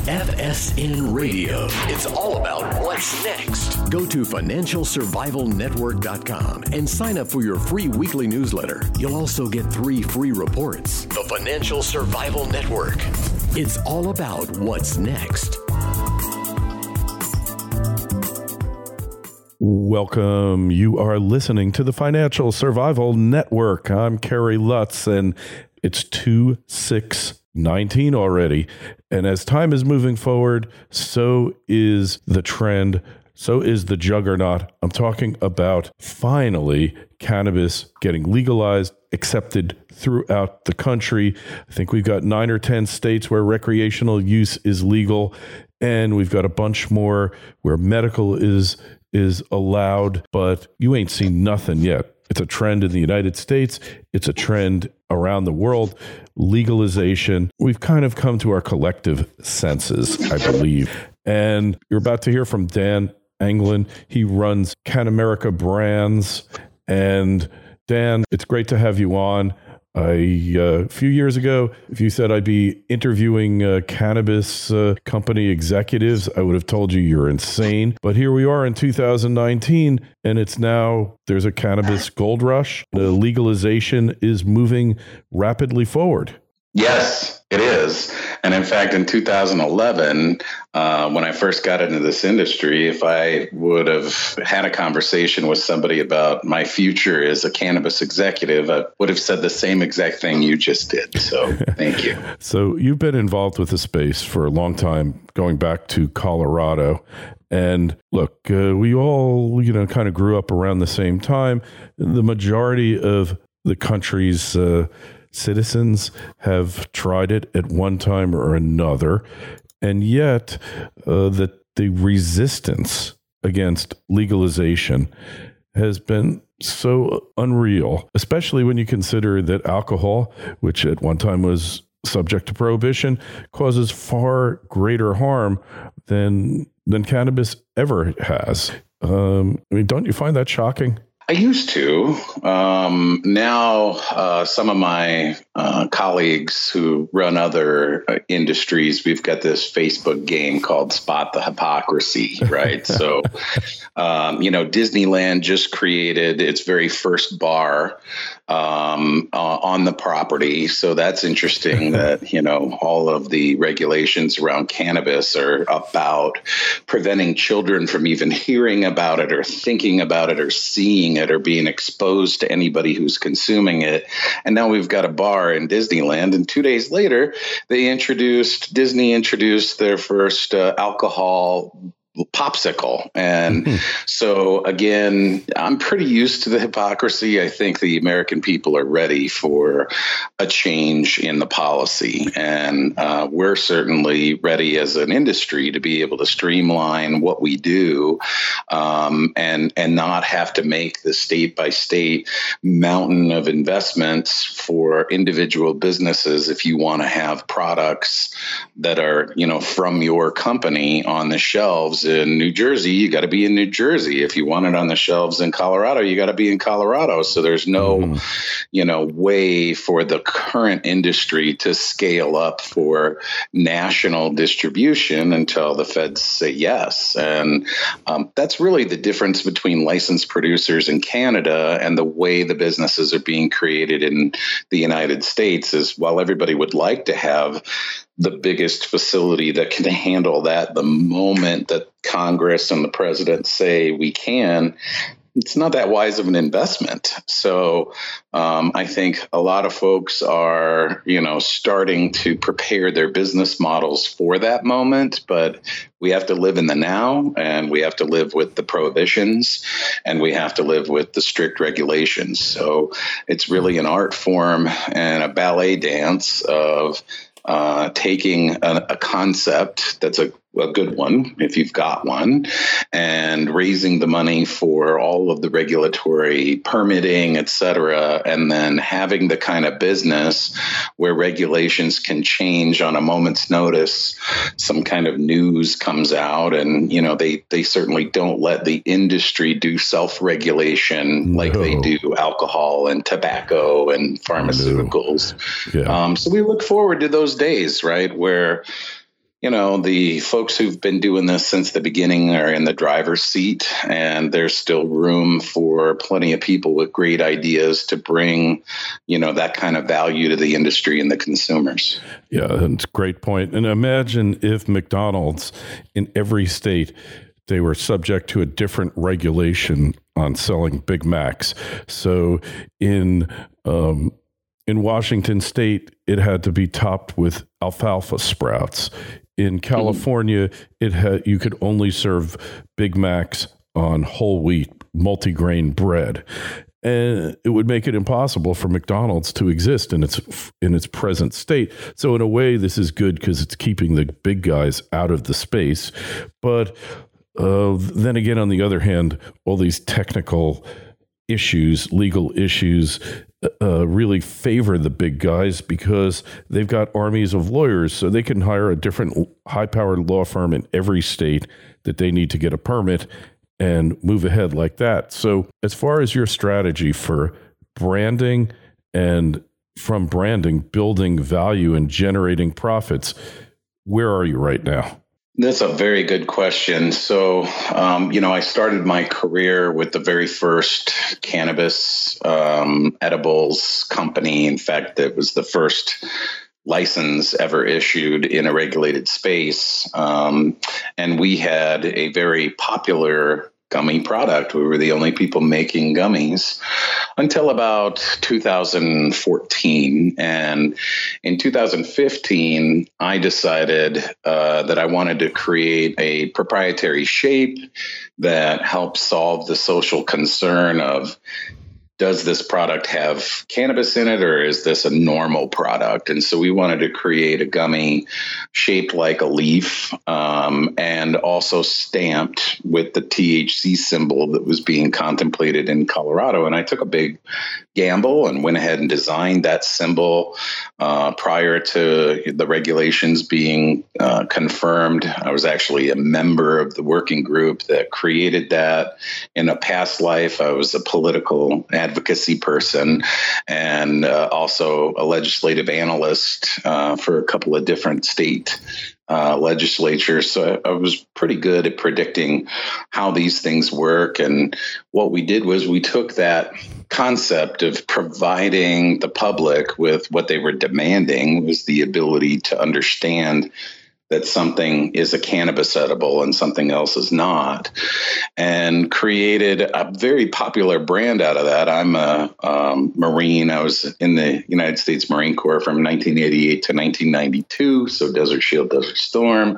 FSN Radio. It's all about what's next. Go to financialsurvivalnetwork.com and sign up for your free weekly newsletter. You'll also get 3 free reports. The Financial Survival Network. It's all about what's next. Welcome. You are listening to the Financial Survival Network. I'm Kerry Lutz, and it's 2/6/19 already. And as time is moving forward, so is the trend, so is the juggernaut. I'm talking about finally cannabis getting legalized, accepted throughout the country. I think we've got 9 or 10 states where recreational use is legal, and we've got a bunch more where medical is allowed, but you ain't seen nothing yet. It's a trend in the United States. It's a trend around the world. Legalization. We've kind of come to our collective senses, I believe. And you're about to hear from Dan Anglin. He runs CanAmerica Brands. And Dan, it's great to have you on. A few years ago, if you said I'd be interviewing cannabis company executives, I would have told you you're insane. But here we are in 2019, and it's now, there's a cannabis gold rush. The legalization is moving rapidly forward. Yes, it is. And in fact, in 2011, when I first got into this industry, if I would have had a conversation with somebody about my future as a cannabis executive, I would have said the same exact thing you just did. So thank you. So you've been involved with the space for a long time, going back to Colorado. And look, we all, kind of grew up around the same time. The majority of the country's citizens have tried it at one time or another, and yet the resistance against legalization has been so unreal, especially when you consider that alcohol, which at one time was subject to prohibition, causes far greater harm than cannabis ever has. Don't you find that shocking? I used to. Now, some of my colleagues who run other industries, we've got this Facebook game called Spot the Hypocrisy, right? So, Disneyland just created its very first bar on the property. So that's interesting that, all of the regulations around cannabis are about preventing children from even hearing about it or thinking about it or seeing it or being exposed to anybody who's consuming it. And now we've got a bar in Disneyland. And 2 days later, Disney introduced their first alcohol popsicle. And so again, I'm pretty used to the hypocrisy. I think the American people are ready for a change in the policy. And we're certainly ready as an industry to be able to streamline what we do and not have to make the state by state mountain of investments for individual businesses if you want to have products that are, from your company on the shelves. In New Jersey, you got to be in New Jersey. If you want it on the shelves in Colorado, you got to be in Colorado. So there's no, way for the current industry to scale up for national distribution until the feds say yes. And that's really the difference between licensed producers in Canada and the way the businesses are being created in the United States is while everybody would like to have the biggest facility that can handle that the moment that Congress and the president say we can, it's not that wise of an investment. So I think a lot of folks are, starting to prepare their business models for that moment, but we have to live in the now, and we have to live with the prohibitions, and we have to live with the strict regulations. So it's really an art form and a ballet dance of taking a concept that's a good one, if you've got one, and raising the money for all of the regulatory permitting, et cetera, and then having the kind of business where regulations can change on a moment's notice. Some kind of news comes out, and they certainly don't let the industry do self-regulation like they do alcohol and tobacco and pharmaceuticals. So we look forward to those days, right, where the folks who've been doing this since the beginning are in the driver's seat, and there's still room for plenty of people with great ideas to bring, that kind of value to the industry and the consumers. Yeah, that's a great point. And imagine if McDonald's in every state, they were subject to a different regulation on selling Big Macs. So in Washington State, it had to be topped with alfalfa sprouts. In California, you could only serve Big Macs on whole wheat, multigrain bread. And it would make it impossible for McDonald's to exist in its present state. So in a way, this is good because it's keeping the big guys out of the space. But then again, on the other hand, all these technical issues, legal issues, really favor the big guys because they've got armies of lawyers, so they can hire a different high-powered law firm in every state that they need to get a permit and move ahead like that. So as far as your strategy for branding and from branding, building value and generating profits, where are you right now? That's a very good question. So, I started my career with the very first cannabis edibles company. In fact, it was the first license ever issued in a regulated space. And we had a very popular gummy product. We were the only people making gummies until about 2014. And in 2015, I decided that I wanted to create a proprietary shape that helps solve the social concern of, does this product have cannabis in it, or is this a normal product? And so we wanted to create a gummy shaped like a leaf, and also stamped with the THC symbol that was being contemplated in Colorado. And I took a big gamble and went ahead and designed that symbol prior to the regulations being confirmed. I was actually a member of the working group that created that. In a past life, I was a political advocacy person and also a legislative analyst for a couple of different state legislatures. So I was pretty good at predicting how these things work. And what we did was we took that concept of providing the public with what they were demanding, was the ability to understand that something is a cannabis edible and something else is not, and created a very popular brand out of that. I'm a Marine. I was in the United States Marine Corps from 1988 to 1992, so Desert Shield, Desert Storm.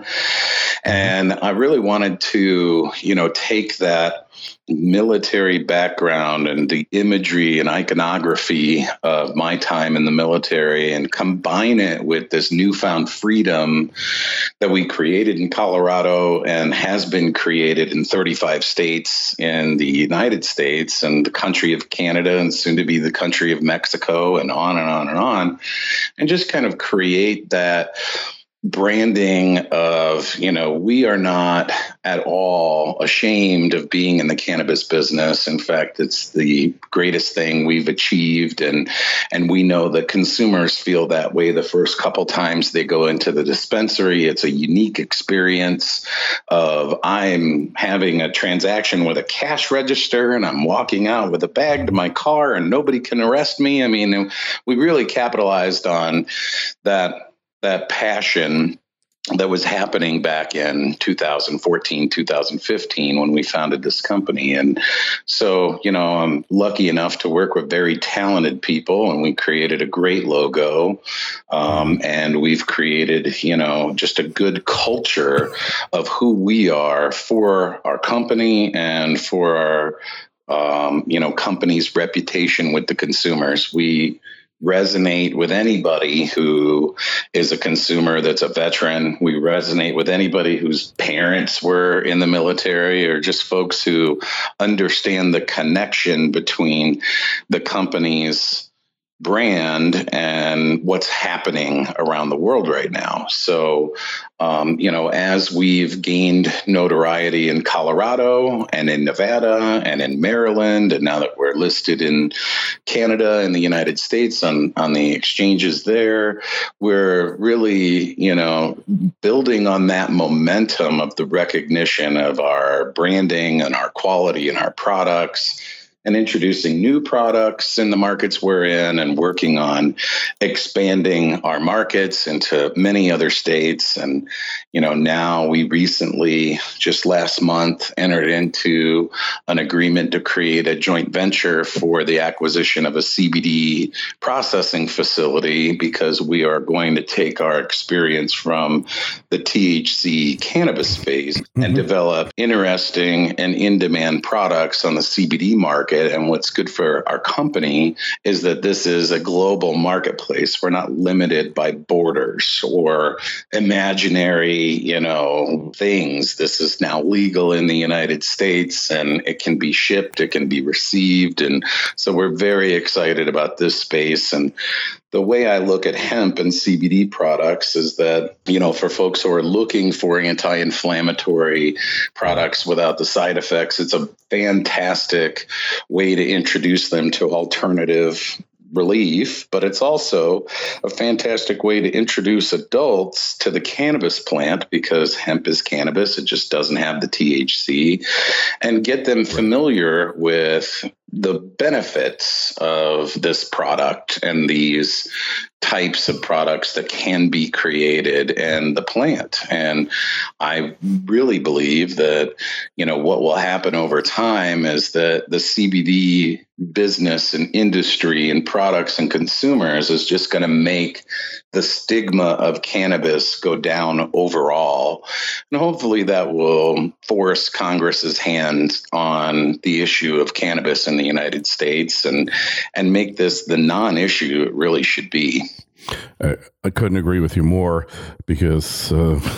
And I really wanted to, take that military background and the imagery and iconography of my time in the military and combine it with this newfound freedom that we created in Colorado and has been created in 35 states in the United States and the country of Canada and soon to be the country of Mexico, and on and on and on, and just kind of create that branding of, we are not at all ashamed of being in the cannabis business. In fact, it's the greatest thing we've achieved. And we know that consumers feel that way the first couple times they go into the dispensary. It's a unique experience of, I'm having a transaction with a cash register and I'm walking out with a bag to my car and nobody can arrest me. I mean, we really capitalized on that passion that was happening back in 2014, 2015 when we founded this company. And so, I'm lucky enough to work with very talented people, and we created a great logo. And we've created, just a good culture of who we are for our company and for our, company's reputation with the consumers. We resonate with anybody who is a consumer that's a veteran. We resonate with anybody whose parents were in the military, or just folks who understand the connection between the company's brand and what's happening around the world right now. So, as we've gained notoriety in Colorado and in Nevada and in Maryland, and now that we're listed in Canada and the United States on the exchanges there, we're really, building on that momentum of the recognition of our branding and our quality and our products, and introducing new products in the markets we're in, and working on expanding our markets into many other states. And, now we recently, just last month, entered into an agreement to create a joint venture for the acquisition of a CBD processing facility, because we are going to take our experience from the THC cannabis space and develop interesting and in-demand products on the CBD market. And what's good for our company is that this is a global marketplace. We're not limited by borders or imaginary, things. This is now legal in the United States, and it can be shipped, it can be received. And so we're very excited about this space. And the way I look at hemp and CBD products is that, for folks who are looking for anti-inflammatory products without the side effects, it's a fantastic way to introduce them to alternative relief, but it's also a fantastic way to introduce adults to the cannabis plant, because hemp is cannabis. It just doesn't have the THC, and get them familiar with the benefits of this product and these types of products that can be created in the plant. And I really believe that, what will happen over time is that the CBD business and industry and products and consumers is just going to make the stigma of cannabis go down overall. And hopefully that will force Congress's hand on the issue of cannabis in the United States and make this the non-issue it really should be. I couldn't agree with you more, because,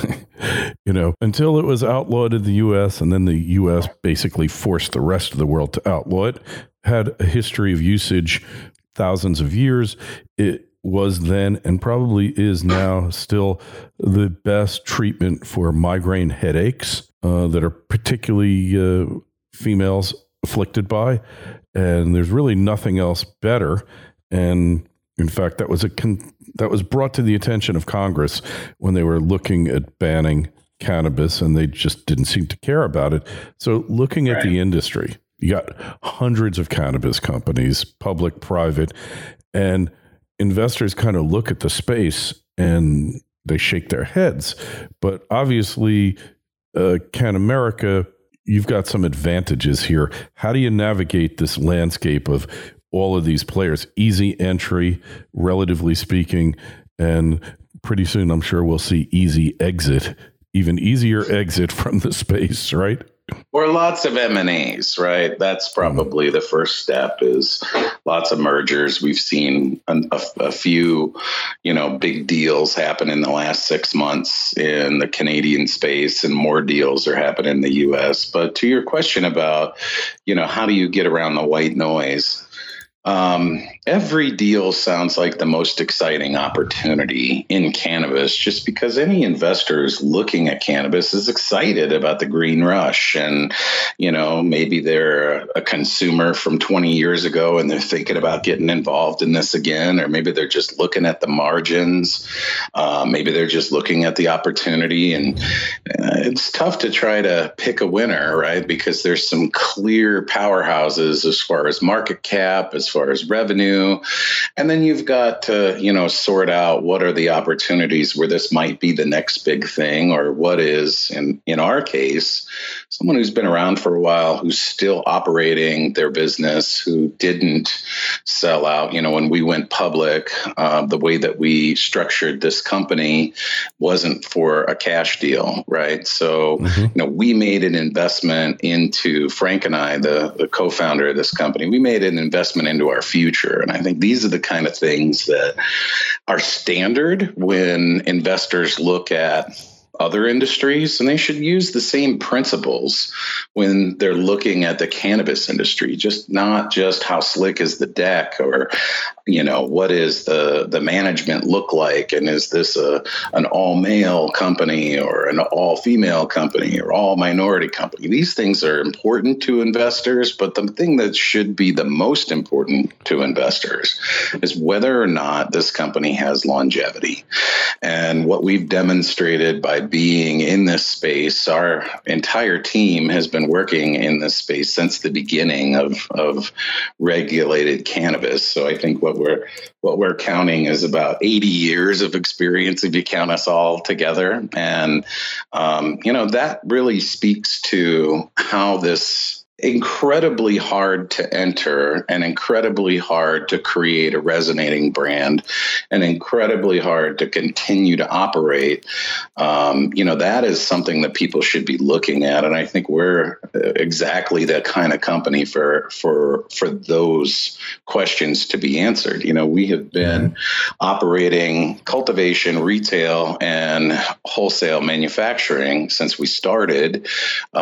until it was outlawed in the U.S. and then the U.S. basically forced the rest of the world to outlaw it, had a history of usage thousands of years. It was then, and probably is now, still the best treatment for migraine headaches that are particularly females afflicted by. And there's really nothing else better. And in fact, that was brought to the attention of Congress when they were looking at banning cannabis, and they just didn't seem to care about it. So looking at the industry, you got hundreds of cannabis companies, public, private, and investors kind of look at the space and they shake their heads. But obviously, Can America, you've got some advantages here. How do you navigate this landscape of all of these players? Easy entry, relatively speaking, and pretty soon I'm sure we'll see easy exit, even easier exit from the space, right? Or lots of M&As, right? That's probably the first step, is lots of mergers. We've seen a few, big deals happen in the last 6 months in the Canadian space, and more deals are happening in the U.S. But to your question about, how do you get around the white noise? Every deal sounds like the most exciting opportunity in cannabis, just because any investor who's looking at cannabis is excited about the green rush. And, maybe they're a consumer from 20 years ago and they're thinking about getting involved in this again, or maybe they're just looking at the margins. Maybe they're just looking at the opportunity. And it's tough to try to pick a winner, right? Because there's some clear powerhouses as far as market cap, as far as revenue. And then you've got to, sort out what are the opportunities where this might be the next big thing, or what is, in our case, someone who's been around for a while, who's still operating their business, who didn't sell out. When we went public, the way that we structured this company wasn't for a cash deal, right? So, we made an investment into, Frank and I, the co-founder of this company, we made an investment into our future. And I think these are the kind of things that are standard when investors look at other industries, and they should use the same principles when they're looking at the cannabis industry, not just how slick is the deck, or, what is the management look like? And is this an all male company or an all female company or all minority company? These things are important to investors, but the thing that should be the most important to investors is whether or not this company has longevity. And what we've demonstrated by being in this space, our entire team has been working in this space since the beginning of regulated cannabis. So I think what we're counting is about 80 years of experience if you count us all together. And, that really speaks to how this incredibly hard to enter and incredibly hard to create a resonating brand and incredibly hard to continue to operate. That is something that people should be looking at. And I think we're exactly the kind of company for those questions to be answered. We have been operating cultivation, retail, and wholesale manufacturing since we started.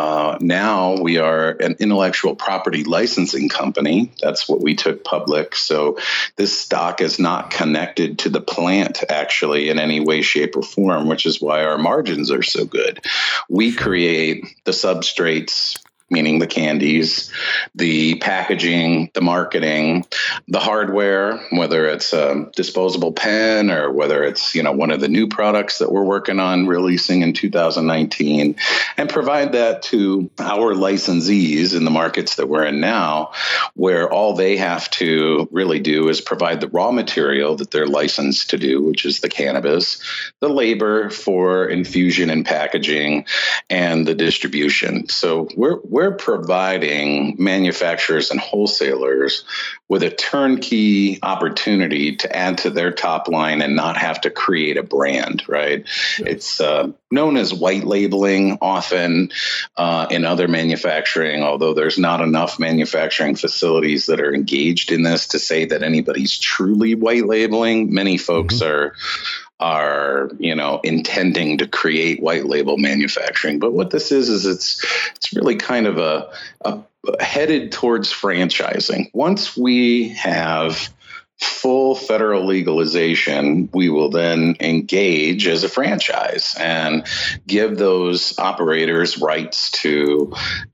Now we are an intellectual property licensing company. That's what we took public. So this stock is not connected to the plant actually in any way, shape, or form, which is why our margins are so good. We create the substrates, meaning the candies, the packaging, the marketing, the hardware, whether it's a disposable pen or whether it's, one of the new products that we're working on releasing in 2019, and provide that to our licensees in the markets that we're in now, where all they have to really do is provide the raw material that they're licensed to do, which is the cannabis, the labor for infusion and packaging, and the distribution. So we're providing manufacturers and wholesalers with a turnkey opportunity to add to their top line and not have to create a brand, right? It's known as white labeling often in other manufacturing, although there's not enough manufacturing facilities that are engaged in this to say that anybody's truly white labeling. Many folks are intending to create white label manufacturing. But what this is it's really kind of a headed towards franchising. Once we have full federal legalization, we will then engage as a franchise and give those operators rights to,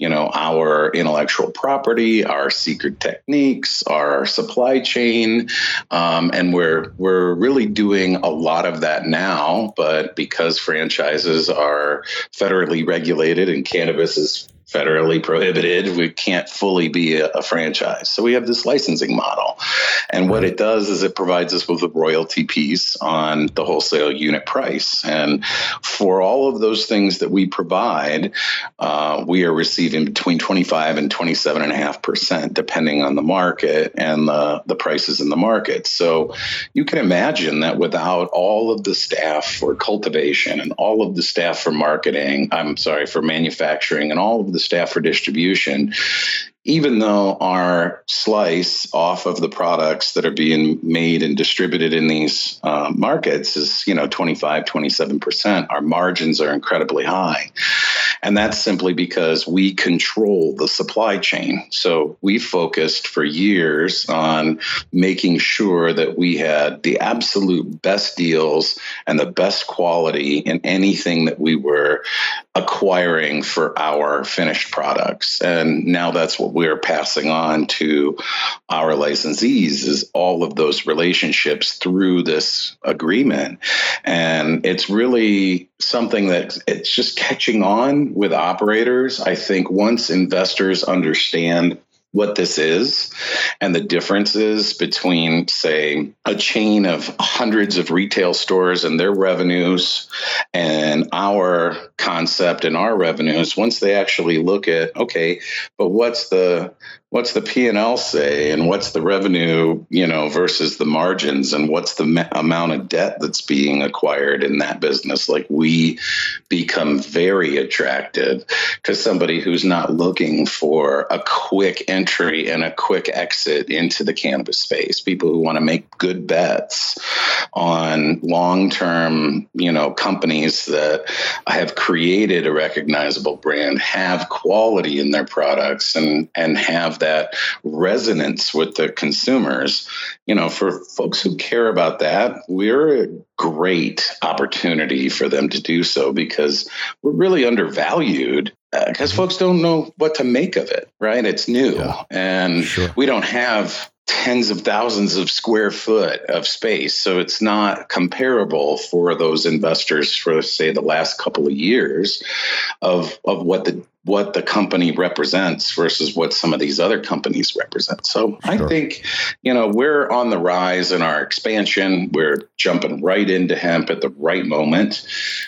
our intellectual property, our secret techniques, our supply chain. And we're really doing a lot of that now, but because franchises are federally regulated and cannabis is federally prohibited, we can't fully be a franchise. So we have this licensing model. And what it does is it provides us with a royalty piece on the wholesale unit price. And for all of those things that we provide, we are receiving between 25 and 27.5%, depending on the market and the prices in the market. So you can imagine that without all of the staff for cultivation and all of the staff for for manufacturing and all of the staff for distribution, even though our slice off of the products that are being made and distributed in these markets is, 25, 27%, our margins are incredibly high. And that's simply because we control the supply chain. So we focused for years on making sure that we had the absolute best deals and the best quality in anything that we were acquiring for our finished products. And now that's what we're passing on to our licensees, is all of those relationships through this agreement. And it's really something that it's just catching on with operators. I think once investors understand what this is and the differences between, say, a chain of hundreds of retail stores and their revenues and our concept and our revenues, once they actually look at, okay, but what's the P&L say, and what's the revenue, versus the margins, and what's the amount of debt that's being acquired in that business? Like, we become very attractive because somebody who's not looking for a quick entry and a quick exit into the cannabis space, people who want to make good bets on long-term, companies that have created a recognizable brand, have quality in their products, and have that resonance with the consumers. For folks who care about that, we're a great opportunity for them to do so because we're really undervalued because folks don't know what to make of it, right? It's new. Yeah. And we don't have tens of thousands of square foot of space. So it's not comparable for those investors for, say, the last couple of years of what the company represents versus what some of these other companies represent. So I think, we're on the rise in our expansion. We're jumping right into hemp at the right moment.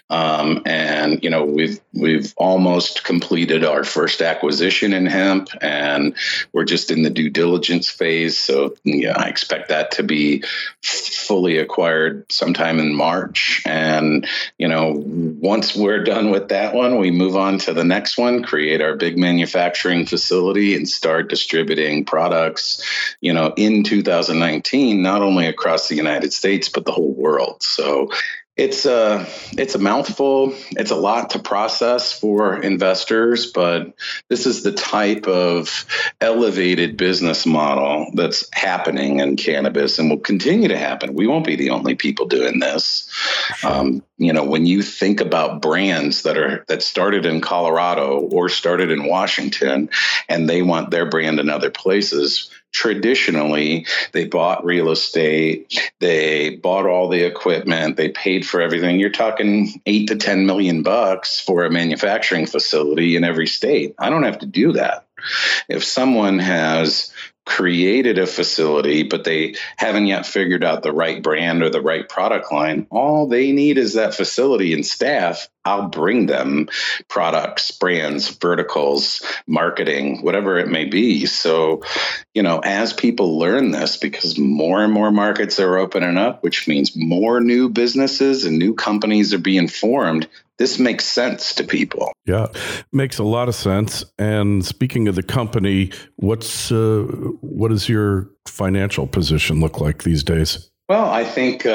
And we've almost completed our first acquisition in hemp, and we're just in the due diligence phase. So I expect that to be fully acquired sometime in March. And, once we're done with that one, we move on to the next one, create our big manufacturing facility and start distributing products, in 2019, not only across the United States, but the whole world. So it's a mouthful. It's a lot to process for investors, but this is the type of elevated business model that's happening in cannabis and will continue to happen. We won't be the only people doing this. When you think about brands that started in Colorado or started in Washington and they want their brand in other places, traditionally, they bought real estate, they bought all the equipment, they paid for everything. You're talking $8 to $10 million for a manufacturing facility in every state. I don't have to do that. If someone has created a facility, but they haven't yet figured out the right brand or the right product line, all they need is that facility and staff. I'll bring them products, brands, verticals, marketing, whatever it may be. So, as people learn this, because more and more markets are opening up, which means more new businesses and new companies are being formed, this makes sense to people. Yeah, makes a lot of sense. And speaking of the company, what does your financial position look like these days? Well, I think,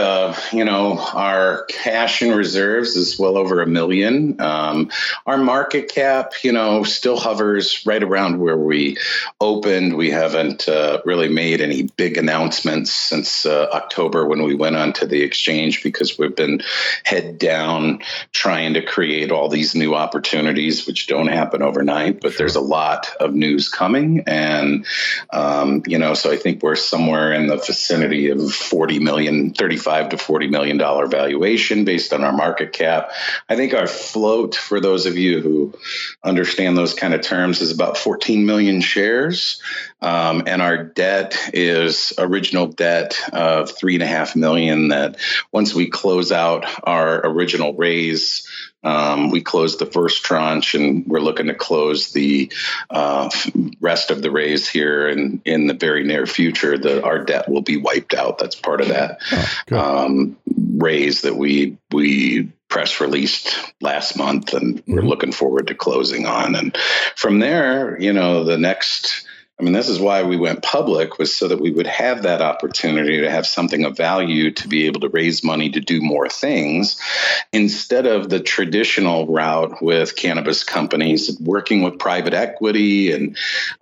our cash and reserves is well over $1 million. Our market cap, still hovers right around where we opened. We haven't really made any big announcements since October when we went onto the exchange because we've been head down trying to create all these new opportunities, which don't happen overnight. But there's a lot of news coming. And, so I think we're somewhere in the vicinity of $35 to $40 million valuation based on our market cap. I think our float, for those of you who understand those kind of terms, is about 14 million shares. And our debt is original debt of $3.5 million that once we close out our original raise, we closed the first tranche and we're looking to close the rest of the raise here in the very near future. Our debt will be wiped out. That's part of that raise that we press released last month, and we're looking forward to closing on. And from there, the next this is why we went public, was so that we would have that opportunity to have something of value to be able to raise money to do more things instead of the traditional route with cannabis companies, working with private equity and,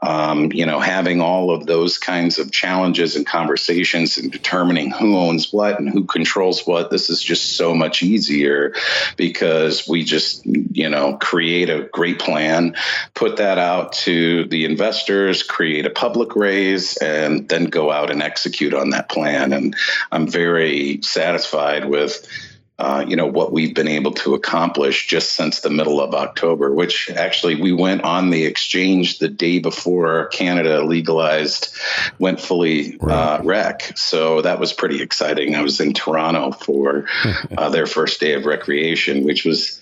having all of those kinds of challenges and conversations and determining who owns what and who controls what. This is just so much easier because we just, create a great plan, put that out to the investors, create a public raise, and then go out and execute on that plan. And I'm very satisfied with, what we've been able to accomplish just since the middle of October, which actually we went on the exchange the day before Canada legalized, went fully rec. So that was pretty exciting. I was in Toronto for their first day of recreation, which was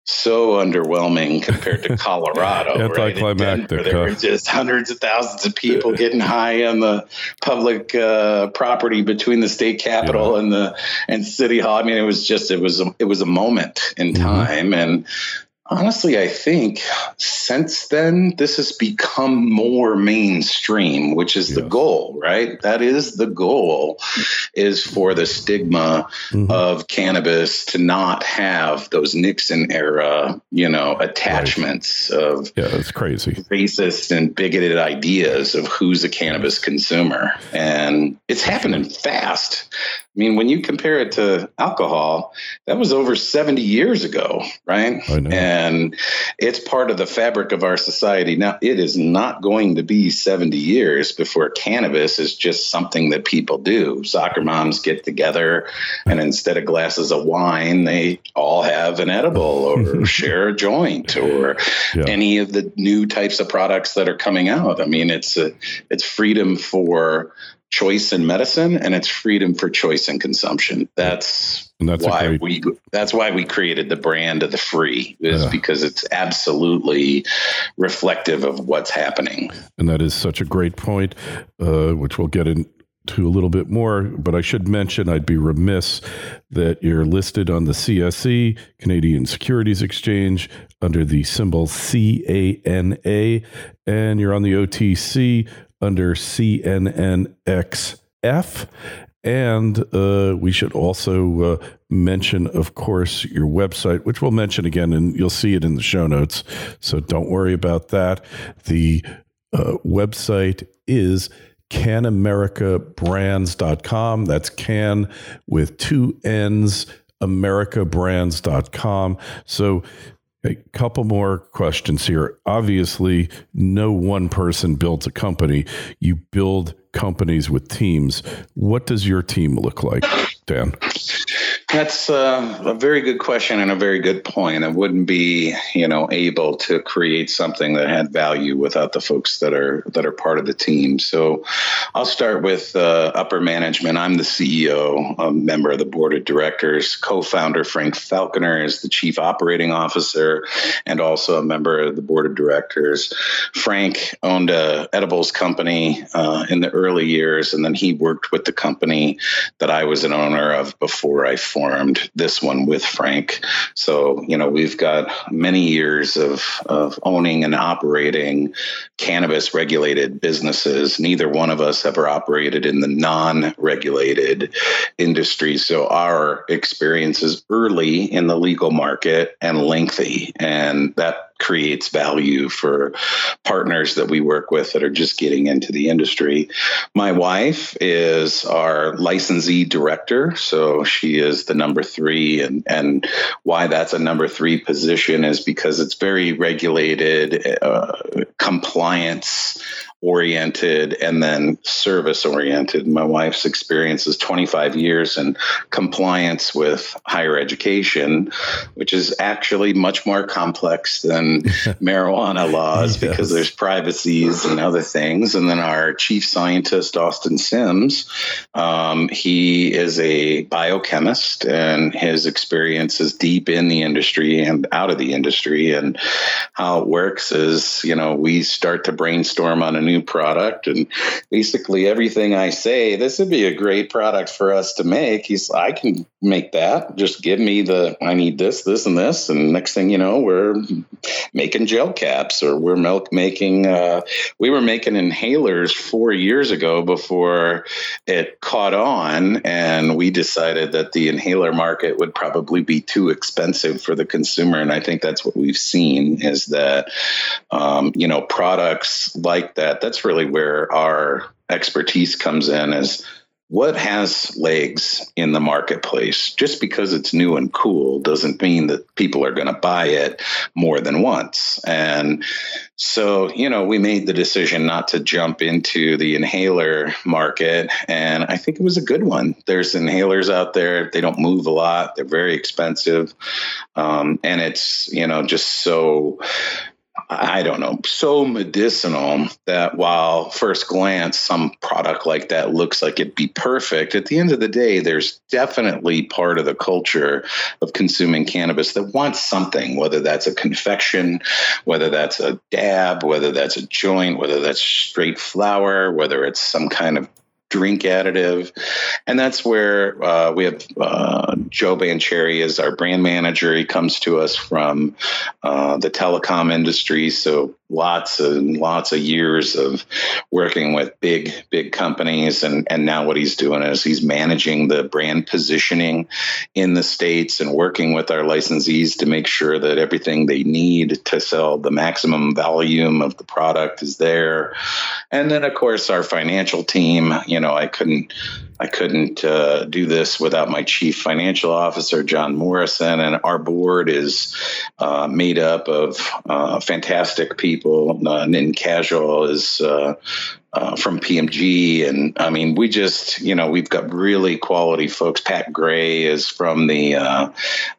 so underwhelming compared to Colorado. Anticlimactic. Right? There were just hundreds of thousands of people getting high on the public property between the state capitol and City Hall. I mean, it was a moment in time, and honestly, I think since then, this has become more mainstream, which is the goal, right? That is the goal, is for the stigma of cannabis to not have those Nixon era, attachments of it's crazy racist and bigoted ideas of who's a cannabis consumer. And it's happening fast. I mean, when you compare it to alcohol, that was over 70 years ago, right? I know. And it's part of the fabric of our society. Now, it is not going to be 70 years before cannabis is just something that people do. Soccer moms get together, and instead of glasses of wine, they all have an edible or share a joint or any of the new types of products that are coming out. I mean, it's freedom for choice in medicine, and it's freedom for choice in consumption. That's why we created the brand of the free, is because it's absolutely reflective of what's happening. And that is such a great point, which we'll get into a little bit more, but I should mention, I'd be remiss that you're listed on the CSE, Canadian Securities Exchange, under the symbol CANA, and you're on the OTC under CNNXF. And we should also mention, of course, your website, which we'll mention again, and you'll see it in the show notes. So don't worry about that. The website is CanAmericaBrands.com. That's Can with 2 N's, AmericaBrands.com. So a couple more questions here. Obviously, no one person builds a company. You build companies with teams. What does your team look like, Dan? That's a very good question and a very good point. I wouldn't be, able to create something that had value without the folks that are part of the team. So I'll start with upper management. I'm the CEO, a member of the board of directors. Co-founder Frank Falconer is the chief operating officer and also a member of the board of directors. Frank owned a edibles company in the early years, and then he worked with the company that I was an owner of before I formed this one with Frank. So, we've got many years of owning and operating cannabis regulated businesses. Neither one of us ever operated in the non-regulated industry. So our experience is early in the legal market and lengthy, and that creates value for partners that we work with that are just getting into the industry. My wife is our licensee director. So she is the number 3. And why that's a number 3 position is because it's very regulated, compliance oriented, and then service oriented. My wife's experience is 25 years in compliance with higher education, which is actually much more complex than marijuana laws because there's privacies and other things. And then our chief scientist, Austin Sims, he is a biochemist, and his experience is deep in the industry and out of the industry. And how it works is, we start to brainstorm on a new product, and basically everything I say, this would be a great product for us to make. I can make that. Just give me I need this, and this. And next thing you know, we're making gel caps, or we were making inhalers 4 years ago before it caught on. And we decided that the inhaler market would probably be too expensive for the consumer. And I think that's what we've seen is that, products like that, that's really where our expertise comes in, is what has legs in the marketplace. Just because it's new and cool doesn't mean that people are going to buy it more than once. And so, we made the decision not to jump into the inhaler market. And I think it was a good one. There's inhalers out there. They don't move a lot. They're very expensive. And it's, just so I don't know, so medicinal that while first glance, some product like that looks like it'd be perfect, at the end of the day, there's definitely part of the culture of consuming cannabis that wants something, whether that's a confection, whether that's a dab, whether that's a joint, whether that's straight flower, whether it's some kind of drink additive. And that's where we have Joe Bancheri as our brand manager. He comes to us from the telecom industry. So lots of years of working with big companies. And now what he's doing is he's managing the brand positioning in the States and working with our licensees to make sure that everything they need to sell the maximum volume of the product is there. And then, of course, our financial team. I couldn't do this without my chief financial officer, John Morrison, and our board is made up of fantastic people. Nitin Casual is from PMG, and I mean, we just, we've got really quality folks. Pat Gray is from the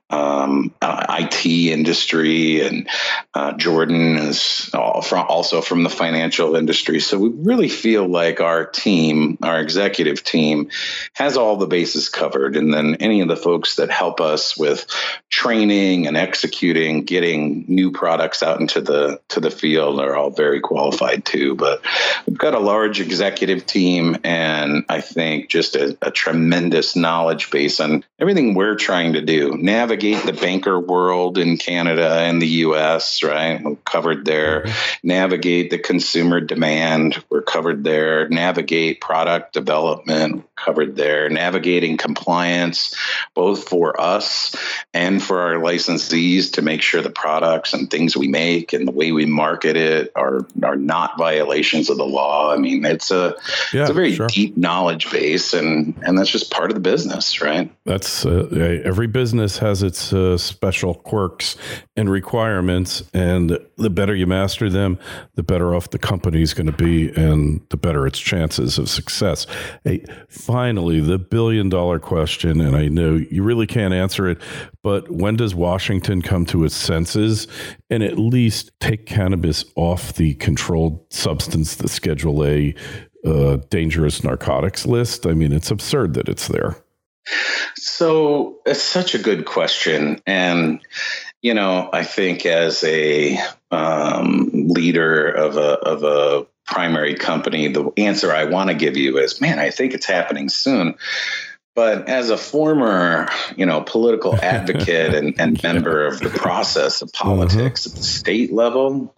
IT industry, and Jordan is also from the financial industry. So we really feel like our executive team, has all the bases covered. And then any of the folks that help us with training and executing, getting new products out into the field are all very qualified too. But we've got a large executive team, and I think just a tremendous knowledge base on everything we're trying to do. Navigate the banker world in Canada and the U.S., right? We're covered there. Navigate the consumer demand. We're covered there. Navigate product development. Covered there. Navigating compliance, both for us and for our licensees, to make sure the products and things we make and the way we market it are not violations of the law. I mean, it's a very deep knowledge base, and that's just part of the business, right? That's every business has its special quirks and requirements, and the better you master them, the better off the company's going to be, and the better its chances of success. Hey, finally, the billion-dollar question, and I know you really can't answer it, but when does Washington come to its senses and at least take cannabis off the controlled substance, the Schedule A dangerous narcotics list? I mean, it's absurd that it's there. So it's such a good question. And, I think as a leader of a primary company, the answer I want to give you is, man, I think it's happening soon. But as a former, political advocate and member of the process of politics at the state level,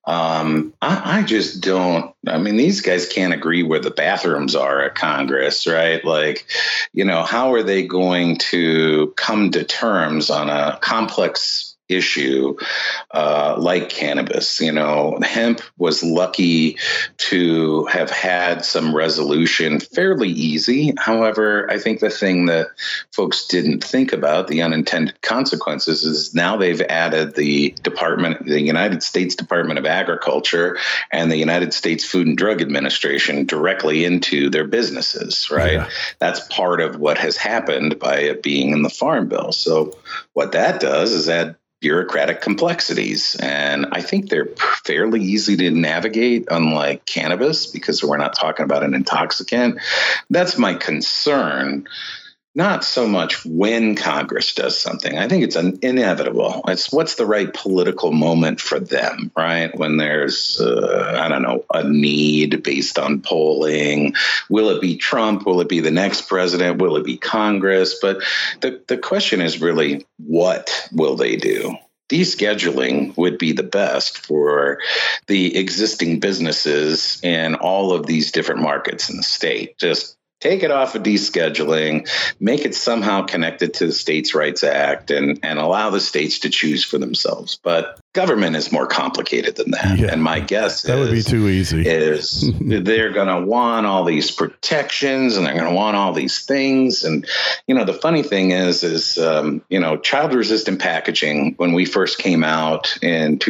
I just don't. I mean, these guys can't agree where the bathrooms are at Congress, right? Like, how are they going to come to terms on a complex issue like cannabis? Hemp was lucky to have had some resolution fairly easy. However, I think the thing that folks didn't think about, the unintended consequences, is now they've added the United States Department of Agriculture and the United States Food and Drug Administration directly into their businesses, right? Yeah. That's part of what has happened by it being in the Farm Bill. So what that does is add bureaucratic complexities. And I think they're fairly easy to navigate, unlike cannabis, because we're not talking about an intoxicant. That's my concern. Not so much when Congress does something. I think it's inevitable. It's what's the right political moment for them, right? When there's, a need based on polling. Will it be Trump? Will it be the next president? Will it be Congress? But the question is really, what will they do? Descheduling would be the best for the existing businesses in all of these different markets in the state. Just take it off of descheduling, make it somehow connected to the States' Rights Act, and allow the states to choose for themselves. But government is more complicated than that. Yeah, and my guess that would be too easy. Is they're going to want all these protections, and they're going to want all these things. And, the funny thing is child-resistant packaging, when we first came out in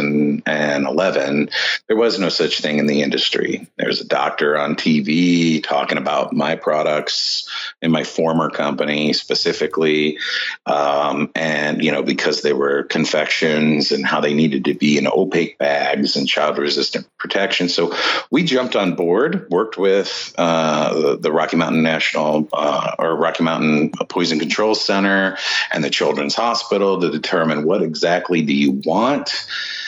2011, there was no such thing in the industry. There's a doctor on TV talking about my products in my former company specifically. And, because they were confections and how how they needed to be in opaque bags and child-resistant protection. So we jumped on board, worked with the Rocky Mountain Rocky Mountain Poison Control Center and the Children's Hospital to determine what exactly do you want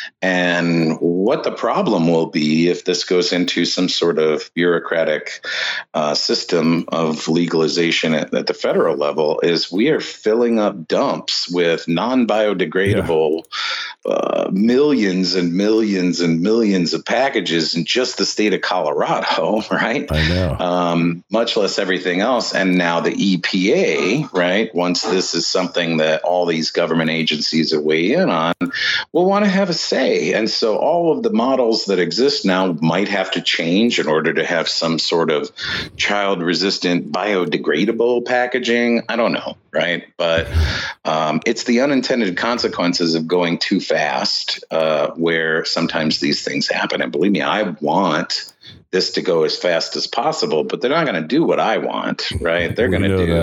and what the problem will be if this goes into some sort of bureaucratic system of legalization at the federal level. Is we are filling up dumps with non-biodegradable millions and millions and millions of packages in just the state of Colorado, right? I know. Much less everything else. And now the EPA, right, once this is something that all these government agencies will weigh in on, will want to have a say. And so all of the models that exist now might have to change in order to have some sort of child-resistant biodegradable packaging. I don't know, right? But it's the unintended consequences of going too fast where sometimes these things happen. And believe me, I want this to go as fast as possible, but they're not going to do what I want, right? They're going to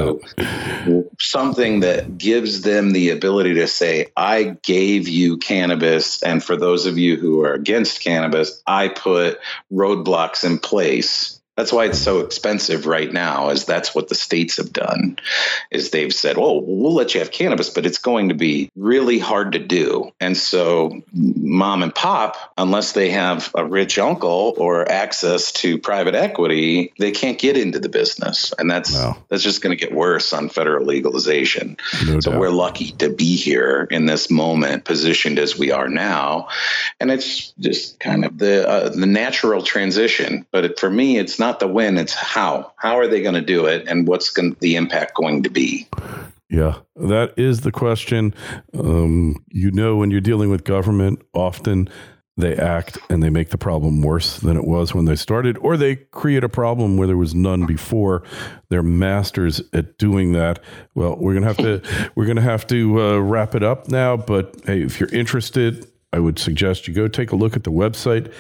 do something that gives them the ability to say, I gave you cannabis. And for those of you who are against cannabis, I put roadblocks in place. That's why it's so expensive right now, is that's what the states have done, is they've said, oh, we'll let you have cannabis, but it's going to be really hard to do. And so mom and pop, unless they have a rich uncle or access to private equity, they can't get into the business. And that's just going to get worse on federal legalization. No doubt. We're lucky to be here in this moment, positioned as we are now. And it's just kind of the natural transition. But for me, it's not the when, it's how. How are they going to do it, and what's the impact going to be? Yeah, that is the question. When you're dealing with government, often they act and they make the problem worse than it was when they started, or they create a problem where there was none before. They're masters at doing that. Well, we're gonna have to wrap it up now. But hey, if you're interested, I would suggest you go take a look at the website,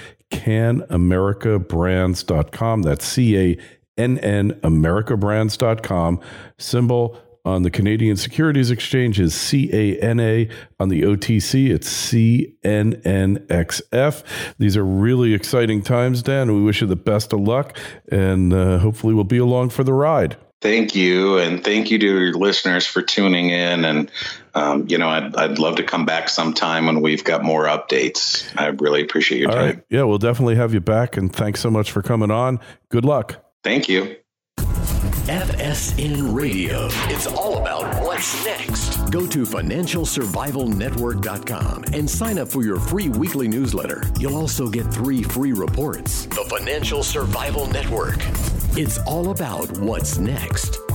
CannAmericaBrands.com. That's CANN AmericaBrands.com. Symbol on the Canadian Securities Exchange is CANA. On the OTC, it's CNNXF. These are really exciting times, Dan. We wish you the best of luck, and hopefully we'll be along for the ride. Thank you. And thank you to your listeners for tuning in. And, I'd love to come back sometime when we've got more updates. I really appreciate your time. Right. Yeah, we'll definitely have you back. And thanks so much for coming on. Good luck. Thank you. FSN Radio. It's all about what's next. Go to FinancialSurvivalNetwork.com and sign up for your free weekly newsletter. You'll also get 3 free reports. The Financial Survival Network. It's all about what's next.